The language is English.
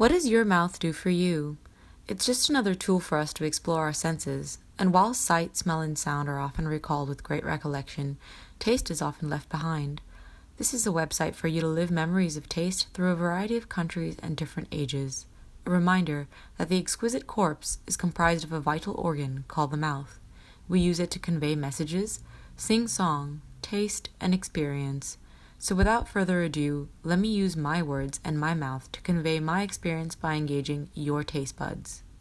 What does your mouth do for you? It's just another tool for us to explore our senses, and while sight, smell, and sound are often recalled with great recollection, taste is often left behind. This is a website for you to live memories of taste through a variety of countries and different ages. A reminder that the exquisite corpse is comprised of a vital organ called the mouth. We use it to convey messages, sing song, taste, and experience. So without further ado, let me use my words and my mouth to convey my experience by engaging your taste buds.